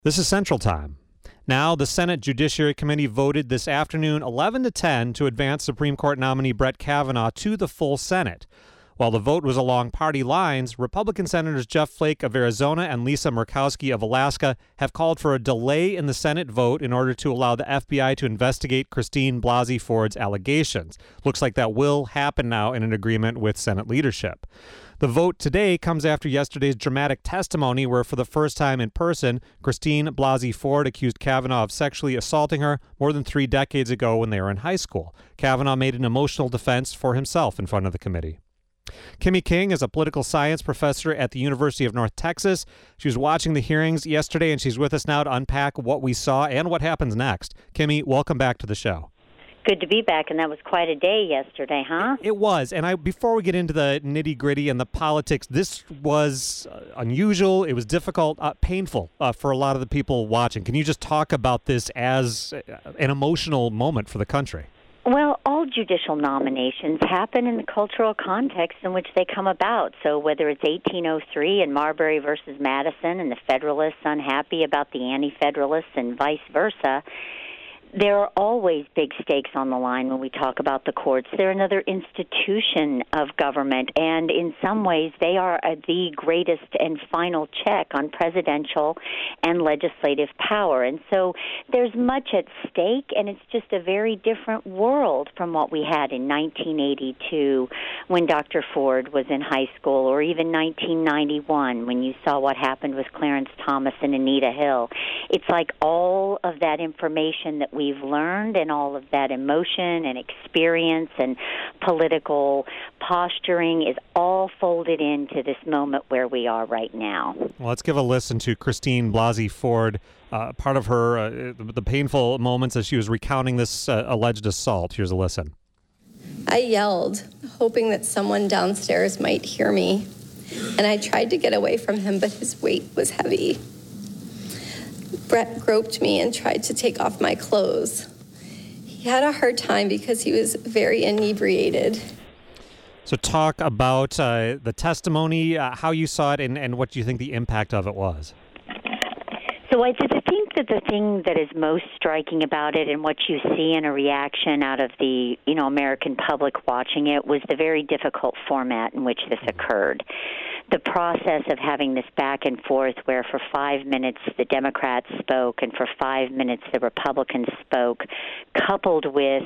This is Central Time. Now, the Senate Judiciary Committee voted this afternoon 11-10 to advance Supreme Court nominee Brett Kavanaugh to the full Senate. While the vote was along party lines, Republican Senators Jeff Flake of Arizona and Lisa Murkowski of Alaska have called for a delay in the Senate vote in order to allow the FBI to investigate Christine Blasey Ford's allegations. Looks like that will happen now in an agreement with Senate leadership. The vote today comes after yesterday's dramatic testimony where, for the first time in person, Christine Blasey Ford accused Kavanaugh of sexually assaulting her more than 3 decades ago when they were in high school. Kavanaugh made an emotional defense for himself in front of the committee. Kimmy King is a political science professor at the University of North Texas. She was watching the hearings yesterday, and she's with us now to unpack what we saw and what happens next. Kimmy, welcome back to the show. Good to be back, and that was quite a day yesterday, huh? It was, and before we get into the nitty-gritty and the politics, this was unusual, it was difficult, painful for a lot of the people watching. Can you just talk about this as an emotional moment for the country? Well, all judicial nominations happen in the cultural context in which they come about. So whether it's 1803 and Marbury versus Madison and the Federalists unhappy about the Anti-Federalists and vice versa, there are always big stakes on the line when we talk about the courts. They're another institution of government, and in some ways they are the greatest and final check on presidential and legislative power. And so there's much at stake, and it's just a very different world from what we had in 1982 when Dr. Ford was in high school, or even 1991 when you saw what happened with Clarence Thomas and Anita Hill. It's like all of that information that we've learned and all of that emotion and experience and political posturing is all folded into this moment where we are right now. Well, let's give a listen to Christine Blasey Ford, part of her, the painful moments as she was recounting this alleged assault. Here's a listen. I yelled, hoping that someone downstairs might hear me, and I tried to get away from him, but his weight was heavy. Brett groped me and tried to take off my clothes. He had a hard time because he was very inebriated. So talk about the testimony, how you saw it, and what you think the impact of it was. So I think that the thing that is most striking about it and what you see in a reaction out of the American public watching it was the very difficult format in which this occurred. The process of having this back and forth where for 5 minutes the Democrats spoke and for 5 minutes the Republicans spoke, coupled with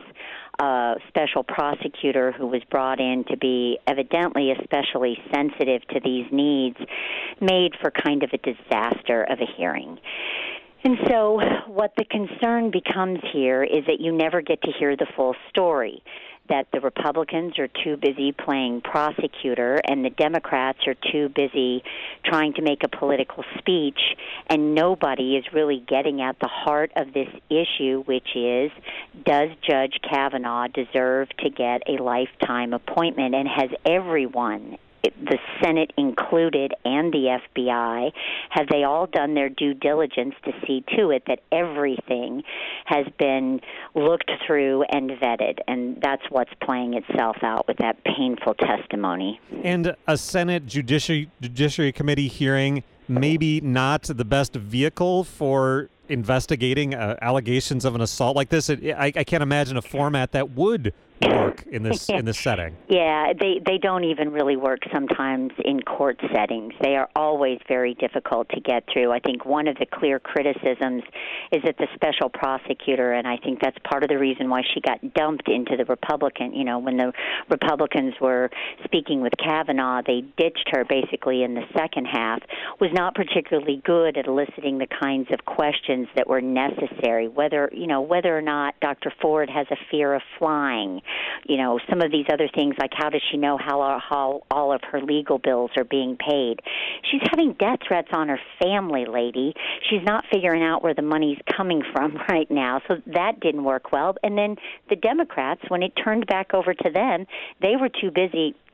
a special prosecutor who was brought in to be evidently especially sensitive to these needs, made for kind of a disaster of a hearing. And so what the concern becomes here is that you never get to hear the full story, that the Republicans are too busy playing prosecutor and the Democrats are too busy trying to make a political speech, and nobody is really getting at the heart of this issue, which is, does Judge Kavanaugh deserve to get a lifetime appointment? And has everyone, the Senate included and the FBI, have they all done their due diligence to see to it that everything has been looked through and vetted? And that's what's playing itself out with that painful testimony. And a Senate Judiciary Committee hearing, maybe not the best vehicle for investigating allegations of an assault like this. I can't imagine a format that would work in this setting. Yeah, they don't even really work sometimes in court settings. They are always very difficult to get through. I think one of the clear criticisms is that the special prosecutor, and I think that's part of the reason why she got dumped into the Republican, when the Republicans were speaking with Kavanaugh, they ditched her basically in the second half, was not particularly good at eliciting the kinds of questions that were necessary, whether or not Dr. Ford has a fear of flying, some of these other things, like how does she know how all of her legal bills are being paid? She's having death threats on her family, lady. She's not figuring out where the money's coming from right now, so that didn't work well. And then the Democrats, when it turned back over to them, they were too busy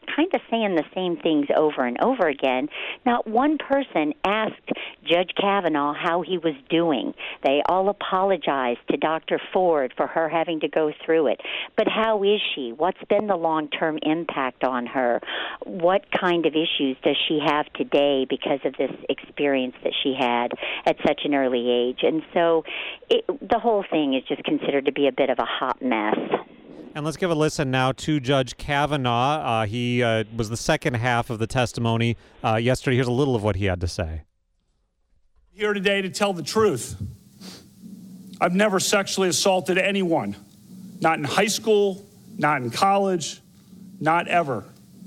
kind of saying the same things over and over again. Not one person asked Judge Kavanaugh how he was doing. They all apologized to Dr. Ford for her having to go through it. But how is she? What's been the long-term impact on her? What kind of issues does she have today because of this experience that she had at such an early age? And so the whole thing is just considered to be a bit of a hot mess. And let's give a listen now to Judge Kavanaugh. He was the second half of the testimony yesterday. Here's a little of what he had to say. Here today to tell the truth. I've never sexually assaulted anyone. Not in high school, not in college, not ever.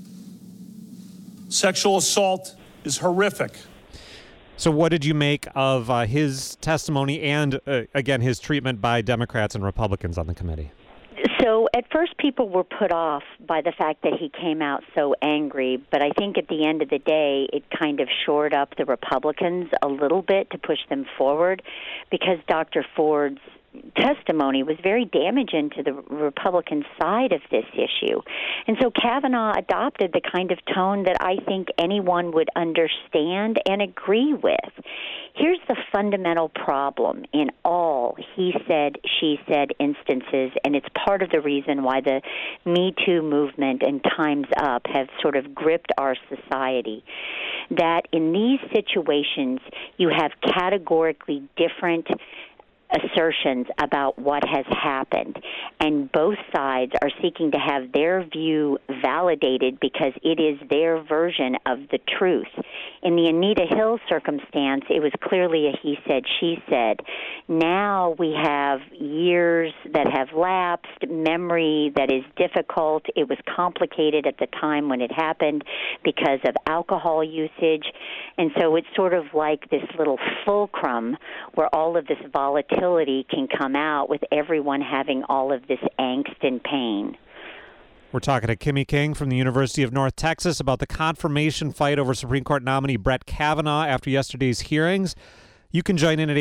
Sexual assault is horrific. So what did you make of his testimony and, again, his treatment by Democrats and Republicans on the committee? So at first people were put off by the fact that he came out so angry, but I think at the end of the day it kind of shored up the Republicans a little bit to push them forward, because Dr. Ford's testimony was very damaging to the Republican side of this issue. And so Kavanaugh adopted the kind of tone that I think anyone would understand and agree with. Here's the fundamental problem in all he said, she said instances, and it's part of the reason why the Me Too movement and Time's Up have sort of gripped our society, that in these situations you have categorically different assertions about what has happened, and both sides are seeking to have their view validated because it is their version of the truth. In the Anita Hill circumstance, it was clearly a he said, she said. Now we have years that have lapsed, memory that is difficult. It was complicated at the time when it happened because of alcohol usage, and so it's sort of like this little fulcrum where all of this volatility can come out with everyone having all of this angst and pain. We're talking to Kimmy King from the University of North Texas about the confirmation fight over Supreme Court nominee Brett Kavanaugh after yesterday's hearings. You can join in at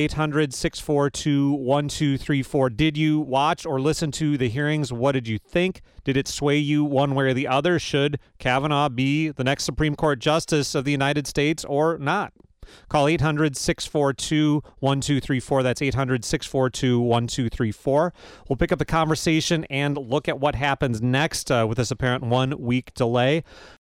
800-642-1234. Did you watch or listen to the hearings? What did you think? Did it sway you one way or the other? Should Kavanaugh be the next Supreme Court Justice of the United States or not? Call 800-642-1234. That's 800-642-1234. We'll pick up the conversation and look at what happens next with this apparent 1 week delay.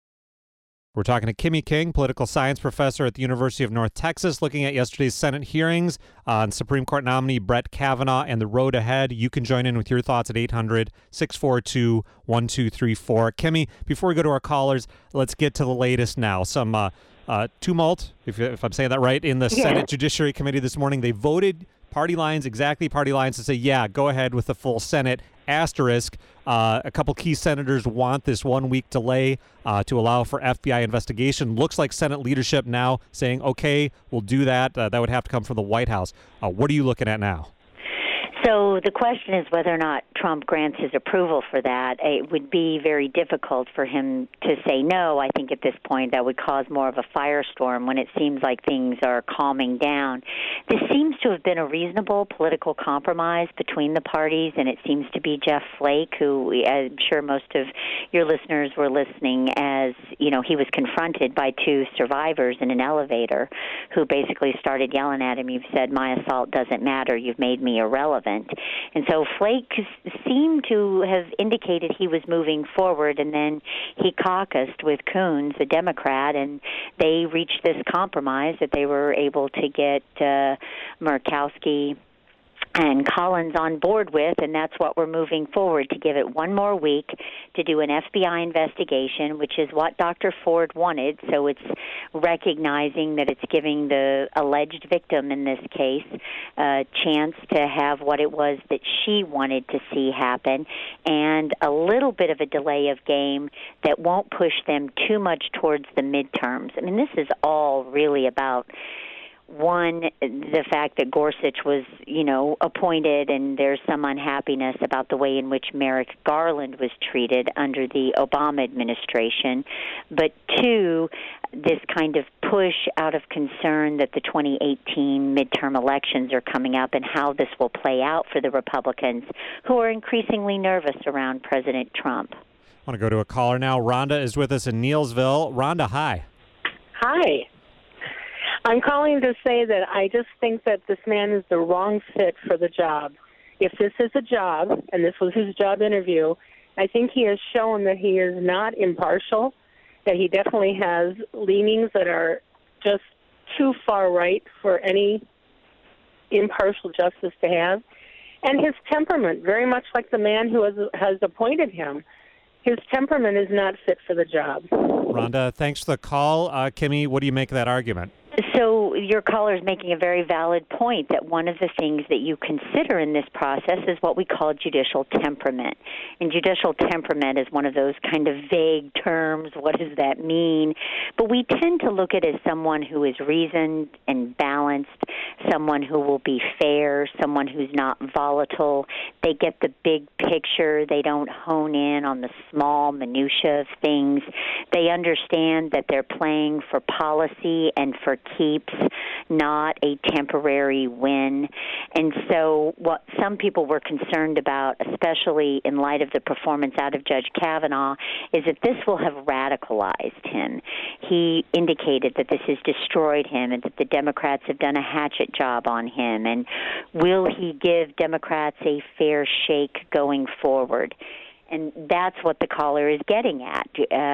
We're talking to Kimmy King, political science professor at the University of North Texas, looking at yesterday's Senate hearings on Supreme Court nominee Brett Kavanaugh and the road ahead. You can join in with your thoughts at 800-642-1234. Kimmy, before we go to our callers, let's get to the latest now. Some tumult, if I'm saying that right, in the Senate Judiciary Committee this morning. They voted party lines to say, yeah, go ahead with the full Senate, asterisk. A couple key senators want this 1 week delay to allow for FBI investigation. Looks like Senate leadership now saying, okay, we'll do that. That would have to come from the White House. What are you looking at now? So the question is whether or not Trump grants his approval for that. It would be very difficult for him to say no. I think at this point that would cause more of a firestorm when it seems like things are calming down. This seems to have been a reasonable political compromise between the parties, and it seems to be Jeff Flake, who I'm sure most of your listeners were listening as, you know, he was confronted by two survivors in an elevator who basically started yelling at him, "You've said my assault doesn't matter. You've made me irrelevant." And so Flake seemed to have indicated he was moving forward, and then he caucused with Coons, a Democrat, and they reached this compromise that they were able to get Murkowski and Collins on board with, and that's what we're moving forward, to give it 1 more week to do an FBI investigation, which is what Dr. Ford wanted. So it's recognizing that it's giving the alleged victim in this case a chance to have what it was that she wanted to see happen, and a little bit of a delay of game that won't push them too much towards the midterms. I mean, this is all really about, one, the fact that Gorsuch was, appointed, and there's some unhappiness about the way in which Merrick Garland was treated under the Obama administration. But two, this kind of push out of concern that the 2018 midterm elections are coming up and how this will play out for the Republicans, who are increasingly nervous around President Trump. I want to go to a caller now. Rhonda is with us in Neelsville. Rhonda, hi. Hi. I'm calling to say that I just think that this man is the wrong fit for the job. If this is a job, and this was his job interview, I think he has shown that he is not impartial, that he definitely has leanings that are just too far right for any impartial justice to have. And his temperament, very much like the man who has appointed him, his temperament is not fit for the job. Rhonda, thanks for the call. Kimmy, what do you make of that argument? So your caller is making a very valid point that one of the things that you consider in this process is what we call judicial temperament. And judicial temperament is one of those kind of vague terms. What does that mean? But we tend to look at it as someone who is reasoned and balanced, someone who will be fair, someone who's not volatile. They get the big picture. They don't hone in on the small minutia of things. They understand that they're playing for policy and for keeps, not a temporary win. And so what some people were concerned about, especially in light of the performance out of Judge Kavanaugh, is that this will have radicalized him. He indicated that this has destroyed him and that the Democrats have done a hatchet job on him. And will he give Democrats a fair shake going forward? And that's what the caller is getting at.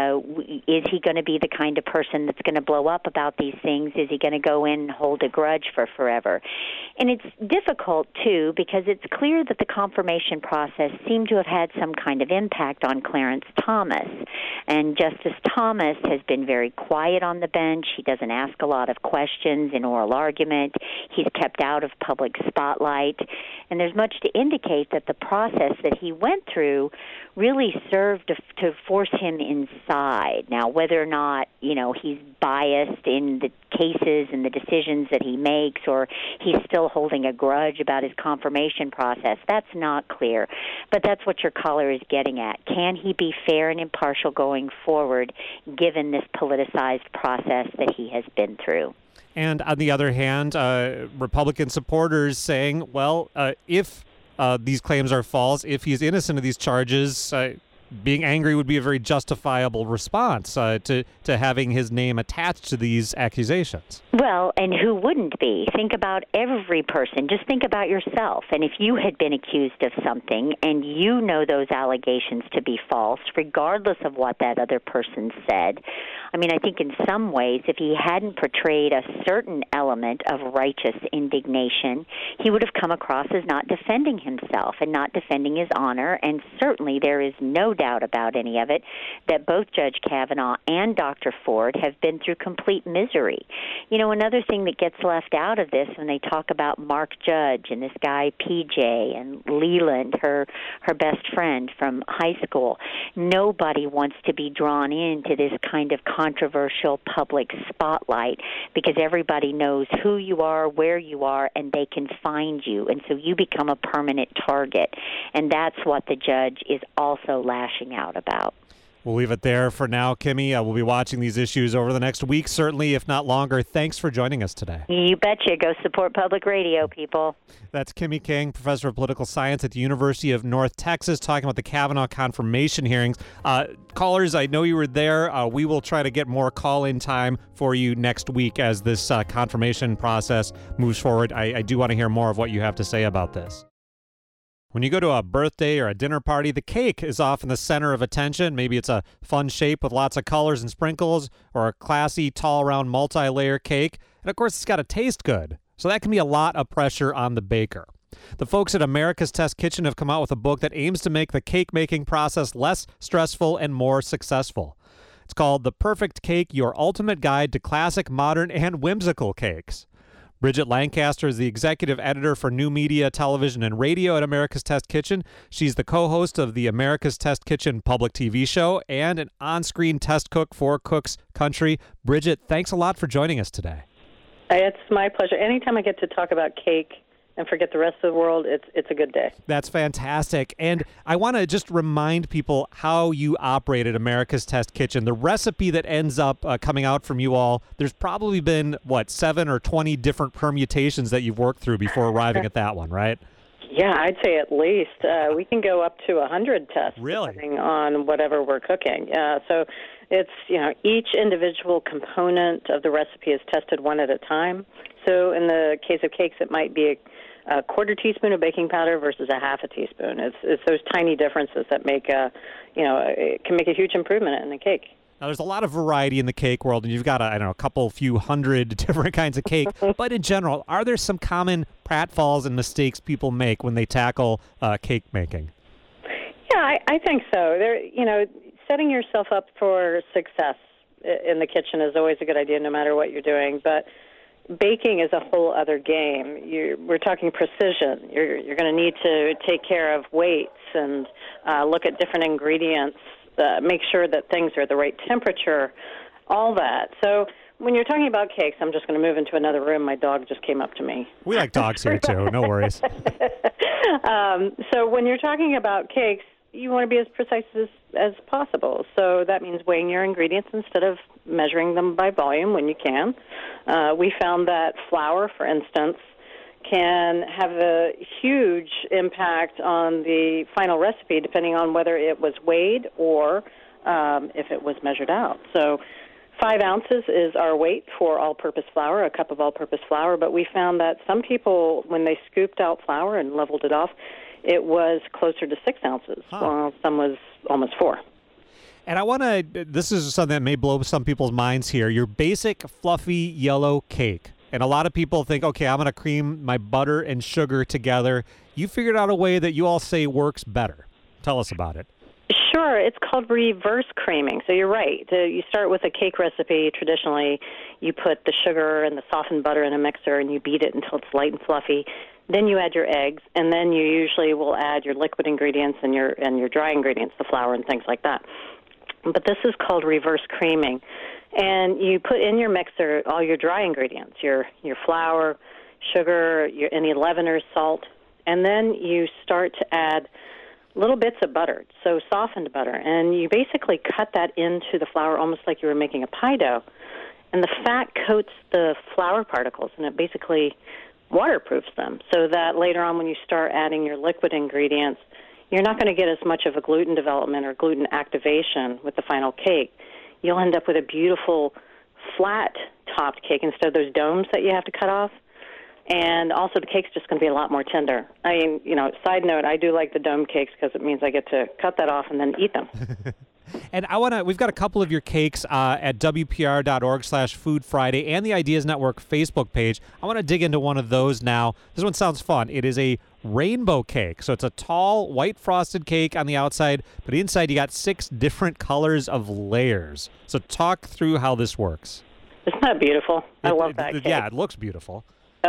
Is he going to be the kind of person that's going to blow up about these things? Is he going to go in and hold a grudge for forever? And it's difficult, too, because it's clear that the confirmation process seemed to have had some kind of impact on Clarence Thomas. And Justice Thomas has been very quiet on the bench. He doesn't ask a lot of questions in oral argument. He's kept out of public spotlight. And there's much to indicate that the process that he went through really served to force him inside. Now, whether or not, he's biased in the cases and the decisions that he makes, or he's still holding a grudge about his confirmation process, that's not clear. But that's what your caller is getting at. Can he be fair and impartial going forward, given this politicized process that he has been through? And on the other hand, Republican supporters saying, well, if these claims are false, if he's innocent of these charges, being angry would be a very justifiable response to having his name attached to these accusations. Well, and who wouldn't be? Think about every person. Just think about yourself. And if you had been accused of something and you know those allegations to be false, regardless of what that other person said, I think in some ways, if he hadn't portrayed a certain element of righteous indignation, he would have come across as not defending himself and not defending his honor. And certainly there is no doubt about any of it that both Judge Kavanaugh and Dr. Ford have been through complete misery. Another thing that gets left out of this when they talk about Mark Judge and this guy PJ and Leland, her best friend from high school, nobody wants to be drawn into this kind of controversial public spotlight because everybody knows who you are, where you are, and they can find you. And so you become a permanent target. And that's what the judge is also lashing out about. We'll leave it there for now, Kimmy. We'll be watching these issues over the next week, certainly, if not longer. Thanks for joining us today. You betcha. Go support public radio, people. That's Kimmy King, professor of political science at the University of North Texas, talking about the Kavanaugh confirmation hearings. Callers, I know you were there. We will try to get more call-in time for you next week as this confirmation process moves forward. I do want to hear more of what you have to say about this. When you go to a birthday or a dinner party, the cake is often the center of attention. Maybe it's a fun shape with lots of colors and sprinkles, or a classy, tall, round, multi-layer cake. And of course, it's got to taste good. So that can be a lot of pressure on the baker. The folks at America's Test Kitchen have come out with a book that aims to make the cake-making process less stressful and more successful. It's called The Perfect Cake, Your Ultimate Guide to Classic, Modern, and Whimsical Cakes. Bridget Lancaster is the executive editor for new media, television, and radio at America's Test Kitchen. She's the co-host of the America's Test Kitchen public TV show and an on-screen test cook for Cook's Country. Bridget, thanks a lot for joining us today. It's my pleasure. Anytime I get to talk about cake and forget the rest of the world, it's a good day. That's fantastic. And I want to just remind people how you operate at America's Test Kitchen. The recipe that ends up coming out from you all, there's probably been, 7 or 20 different permutations that you've worked through before arriving at that one, right? Yeah, I'd say at least. We can go up to 100 tests, Really? depending on whatever we're cooking. So it's, each individual component of the recipe is tested one at a time. So in the case of cakes, it might be a quarter teaspoon of baking powder versus a half a teaspoon. It's those tiny differences that make it can make a huge improvement in the cake. Now, there's a lot of variety in the cake world, and you've got, a few hundred different kinds of cake. But in general, are there some common pratfalls and mistakes people make when they tackle cake making? Yeah, I think so. Setting yourself up for success in the kitchen is always a good idea, no matter what you're doing. But baking is a whole other game. We're talking precision. You're going to need to take care of weights and look at different ingredients. Make sure that things are the right temperature, all that. So when you're talking about cakes, I'm just going to move into another room. My dog just came up to me. We like dogs here, too. No worries. So when you're talking about cakes, you want to be as precise as possible. So that means weighing your ingredients instead of measuring them by volume when you can. We found that flour, for instance, can have a huge impact on the final recipe depending on whether it was weighed or if it was measured out. So 5 ounces is our weight for all-purpose flour, a cup of all-purpose flour, but we found that some people, when they scooped out flour and leveled it off, it was closer to 6 ounces, while some was almost 4. And this is something that may blow some people's minds here, your basic fluffy yellow cake. And a lot of people think, okay, I'm going to cream my butter and sugar together. You figured out a way that you all say works better. Tell us about it. Sure. It's called reverse creaming. So you're right. You start with a cake recipe. Traditionally, you put the sugar and the softened butter in a mixer and you beat it until it's light and fluffy. Then you add your eggs, and then you usually will add your liquid ingredients and your dry ingredients, the flour and things like that. But this is called reverse creaming. And you put in your mixer all your dry ingredients, your flour, sugar, any leaveners, salt, and then you start to add little bits of butter, so softened butter, and you basically cut that into the flour almost like you were making a pie dough. And the fat coats the flour particles, and it basically waterproofs them so that later on when you start adding your liquid ingredients, you're not going to get as much of a gluten development or gluten activation with the final cake. You'll end up with a beautiful flat-topped cake instead of those domes that you have to cut off. And also the cake's just going to be a lot more tender. I mean, side note, I do like the dome cakes because it means I get to cut that off and then eat them. And we've got a couple of your cakes at WPR.org/Food Friday and the Ideas Network Facebook page. I want to dig into one of those now. This one sounds fun. It is a rainbow cake. So it's a tall, white frosted cake on the outside, but inside you got 6 different colors of layers. So talk through how this works. Isn't that beautiful? I love that cake. Yeah, it looks beautiful.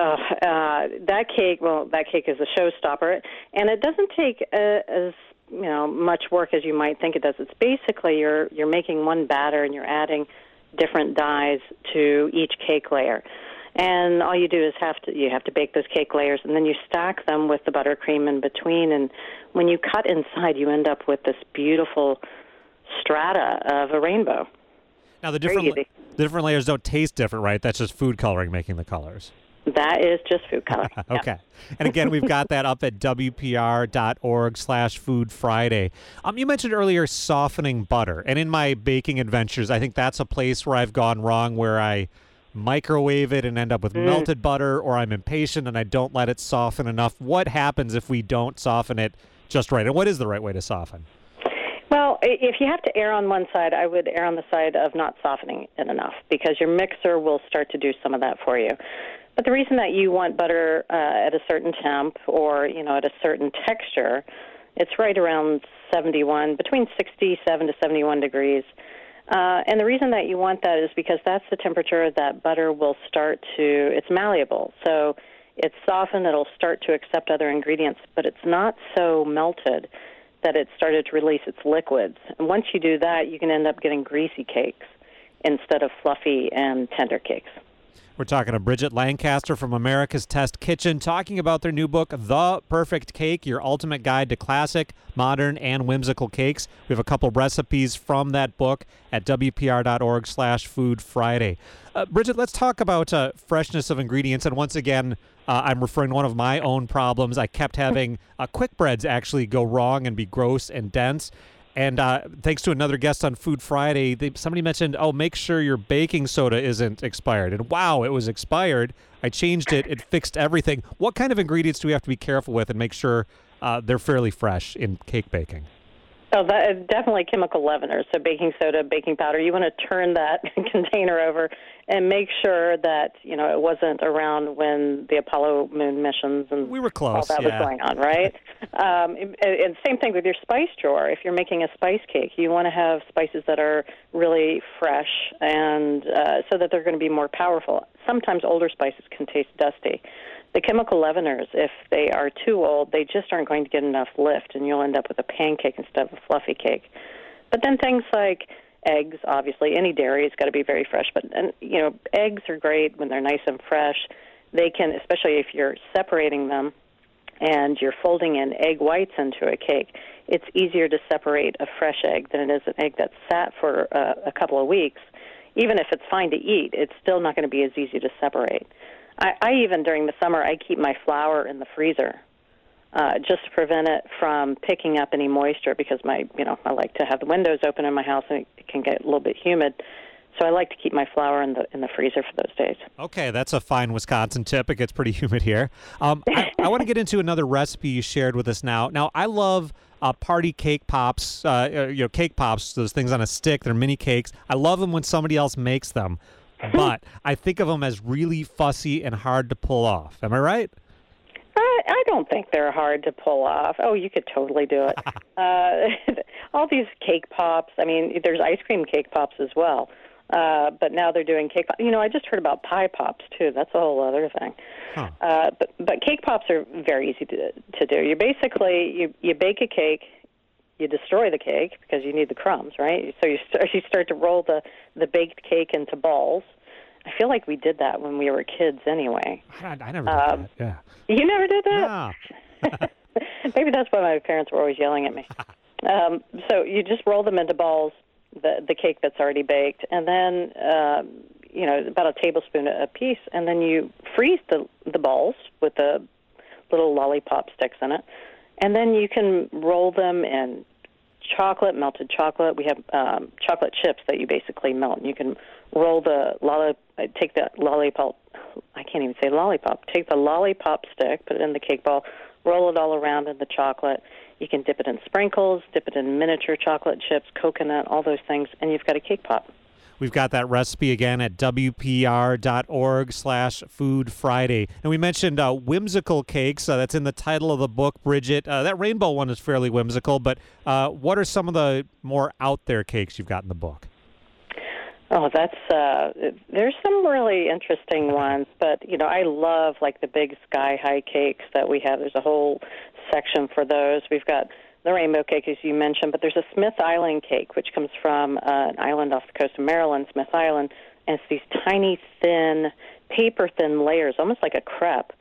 That cake is a showstopper, and it doesn't take as much work as you might think it does. It's basically you're making one batter and you're adding different dyes to each cake layer. And all you do is you have to bake those cake layers, and then you stack them with the buttercream in between. And when you cut inside, you end up with this beautiful strata of a rainbow. Now, the different layers don't taste different, right? That's just food coloring making the colors. That is just food coloring. Okay. Yeah. And again, we've got that up at WPR.org/Food Friday. You mentioned earlier softening butter. And in my baking adventures, I think that's a place where I've gone wrong, where I microwave it and end up with melted butter, or I'm impatient and I don't let it soften enough. What happens if we don't soften it just right? And what is the right way to soften? Well, if you have to err on one side, I would err on the side of not softening it enough, because your mixer will start to do some of that for you. But the reason that you want butter at a certain temp or, at a certain texture, it's right around between 67 to 71 degrees. And the reason that you want that is because that's the temperature that butter will it's malleable. So it's softened, it'll start to accept other ingredients, but it's not so melted that it started to release its liquids. And once you do that, you can end up getting greasy cakes instead of fluffy and tender cakes. We're talking to Bridget Lancaster from America's Test Kitchen, talking about their new book, The Perfect Cake, Your Ultimate Guide to Classic, Modern, and Whimsical Cakes. We have a couple recipes from that book at WPR.org/Food Friday. Bridget, let's talk about freshness of ingredients. And once again, I'm referring to one of my own problems. I kept having quick breads actually go wrong and be gross and dense. And thanks to another guest on Food Friday, somebody mentioned, make sure your baking soda isn't expired. And wow, it was expired. I changed it. It fixed everything. What kind of ingredients do we have to be careful with and make sure they're fairly fresh in cake baking? Oh, that is definitely chemical leaveners. So baking soda, baking powder. You want to turn that container over and make sure that it wasn't around when the Apollo moon missions and we were close. All that was going on, right? And same thing with your spice drawer. If you're making a spice cake, you want to have spices that are really fresh and so that they're going to be more powerful. Sometimes older spices can taste dusty. The chemical leaveners, if they are too old, they just aren't going to get enough lift, and you'll end up with a pancake instead of a fluffy cake. But then things like eggs, obviously, any dairy has got to be very fresh. But eggs are great when they're nice and fresh. They can, especially if you're separating them and you're folding in egg whites into a cake, it's easier to separate a fresh egg than it is an egg that's sat for a couple of weeks. Even if it's fine to eat, it's still not going to be as easy to separate. I even, during the summer, I keep my flour in the freezer just to prevent it from picking up any moisture because I like to have the windows open in my house and it can get a little bit humid. So I like to keep my flour in the freezer for those days. Okay, that's a fine Wisconsin tip. It gets pretty humid here. I want to get into another recipe you shared with us now. Now, I love party cake pops, cake pops, those things on a stick. They're mini cakes. I love them when somebody else makes them. But I think of them as really fussy and hard to pull off. Am I right? I don't think they're hard to pull off. Oh, you could totally do it. All these cake pops. I mean, there's ice cream cake pops as well. But now they're doing cake pops. I just heard about pie pops, too. That's a whole other thing. Huh. But cake pops are very easy to do. You basically, you bake a cake. You destroy the cake because you need the crumbs, right? So you start to roll the baked cake into balls. I feel like we did that when we were kids anyway. I never did that, yeah. You never did that? No. Maybe that's why my parents were always yelling at me. So you just roll them into balls, the cake that's already baked, and then, about a tablespoon a piece, and then you freeze the balls with the little lollipop sticks in it. And then you can roll them in melted chocolate. We have chocolate chips that you basically melt. And you can roll take that lollipop. I can't even say lollipop. Take the lollipop stick, put it in the cake ball, roll it all around in the chocolate. You can dip it in sprinkles, dip it in miniature chocolate chips, coconut, all those things, and you've got a cake pop. We've got that recipe again at WPR.org/Food Friday. And we mentioned whimsical cakes. That's in the title of the book, Bridget. That rainbow one is fairly whimsical, but what are some of the more out there cakes you've got in the book? Oh, there's some really interesting ones, but, I love, like, the big sky-high cakes that we have. There's a whole section for those. We've got the rainbow cake, as you mentioned, but there's a Smith Island cake, which comes from an island off the coast of Maryland, Smith Island, and it's these tiny, thin, paper-thin layers, almost like a crepe,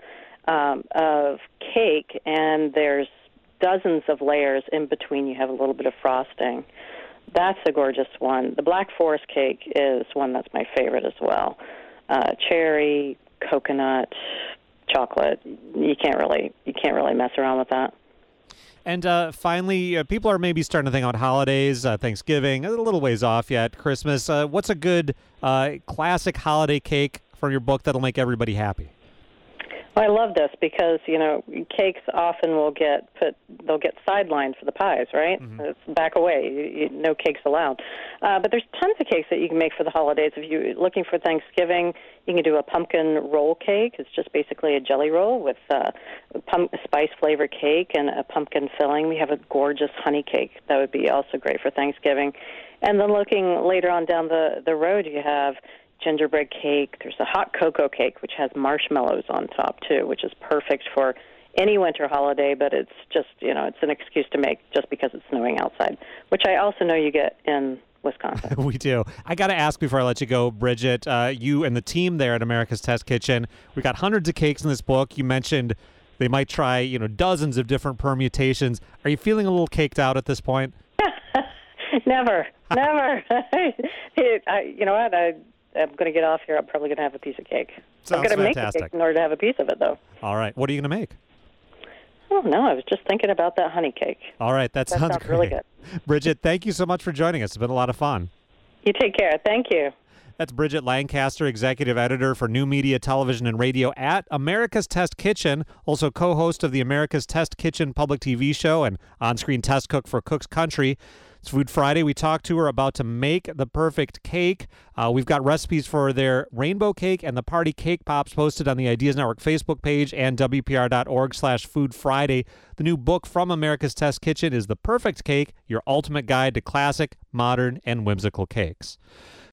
of cake, and there's dozens of layers in between. You have a little bit of frosting. That's a gorgeous one. The Black Forest cake is one that's my favorite as well. Cherry, coconut, chocolate. You can't really mess around with that. And finally, people are maybe starting to think about holidays, Thanksgiving, a little ways off yet, Christmas. What's a good classic holiday cake from your book that'll make everybody happy? Well, I love this because, cakes often they'll get sidelined for the pies, right? Mm-hmm. It's back away. No cakes allowed. But there's tons of cakes that you can make for the holidays. If you're looking for Thanksgiving, you can do a pumpkin roll cake. It's just basically a jelly roll with spice-flavored cake and a pumpkin filling. We have a gorgeous honey cake that would be also great for Thanksgiving. And then looking later on down the road, you have gingerbread cake. There's a hot cocoa cake, which has marshmallows on top, too, which is perfect for any winter holiday, but it's just, it's an excuse to make just because it's snowing outside, which I also know you get in Wisconsin. We do. I got to ask before I let you go, Bridget, you and the team there at America's Test Kitchen, we've got hundreds of cakes in this book. You mentioned they might try, dozens of different permutations. Are you feeling a little caked out at this point? Never. You know what? I'm going to get off here. I'm probably going to have a piece of cake. Sounds I'm going to make the fantastic. cake in order to have a piece of it, though. All right. What are you going to make? Oh, no, I was just thinking about that honey cake. All right. That sounds great. really good. Bridget, thank you so much for joining us. It's been a lot of fun. You take care. Thank you. That's Bridget Lancaster, executive editor for new media, television, and radio at America's Test Kitchen, also co-host of the America's Test Kitchen public TV show and on-screen test cook for Cook's Country. It's Food Friday. We talked to her about to make the perfect cake. We've got recipes for their rainbow cake and the party cake pops posted on the Ideas Network Facebook page and WPR.org/Food Friday. The new book from America's Test Kitchen is The Perfect Cake, your ultimate guide to classic, modern, and whimsical cakes.